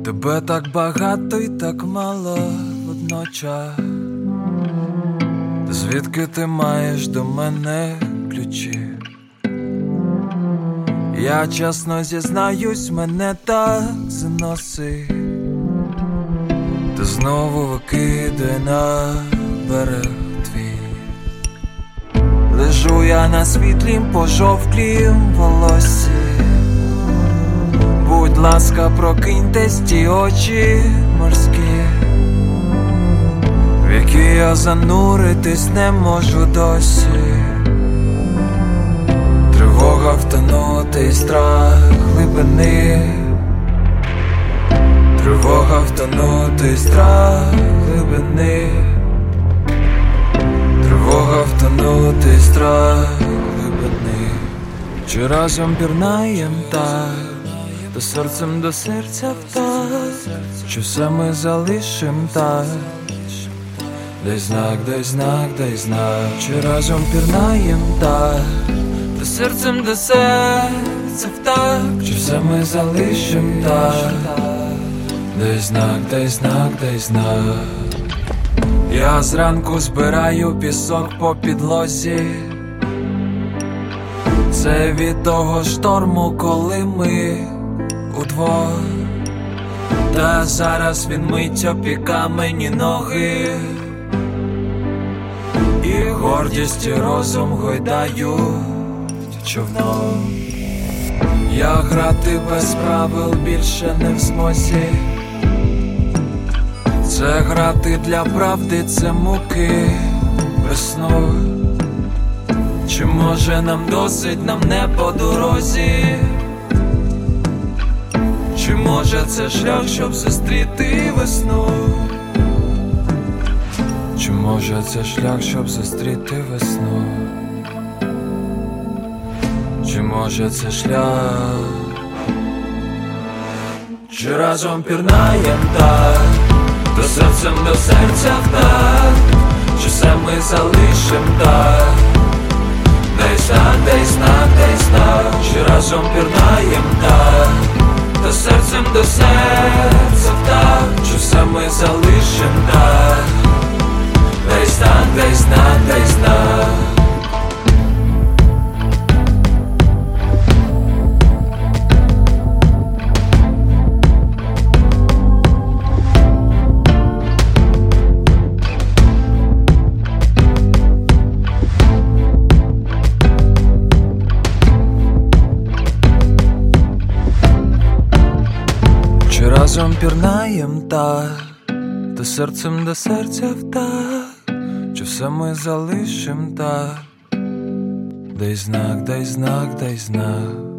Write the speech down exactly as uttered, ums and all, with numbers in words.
Тебе так багато і так мало водночас. Звідки ти маєш до мене ключі? Я чесно зізнаюсь, мене так заносить. Ти знову викидай на берег твій. Лежу я на світлім, пожовклім волоссі. Будь ласка, прокиньтесь, ті очі морські, в які я зануритись не можу досі. Тривога втонути і страх глибини. Тривога втонути і страх глибини. Тривога втонути і страх глибини. Чи разом пірнаєм так, то серцем до серця втак, чи все ми залишим так? Дай знак, дай знак, дай знак. Чи разом пірнаєм так, то серцем до серця втак, чи все ми залишим так? Дай знак, дай знак, дай знак. Я зранку збираю пісок по підлозі. Це від того шторму, коли ми удвох. Та зараз він мить опіка мені ноги, і гордість і розум гойдають човном. Я грати без правил більше не в змозі. Це грати для правди, це муки без сну. Чи може нам досить, нам не по дорозі? Чи може це шлях, щоб зустріти весну? Чи може це шлях, щоб зустріти весну? Чи може це шлях? Чи разом пірнаєм так, то серцем до серця втак, чи все ми залишим так? Дай знак, дай знак, дай знак. Чи разом пірнаєм так, то серцем до серця втак, чи все ми залишим так? Дай знак, дай знак, дай знак. Чи разом пірнаєм так, то серцем до серця втак, чи все ми залишим так? Дай знак, дай знак, дай знак.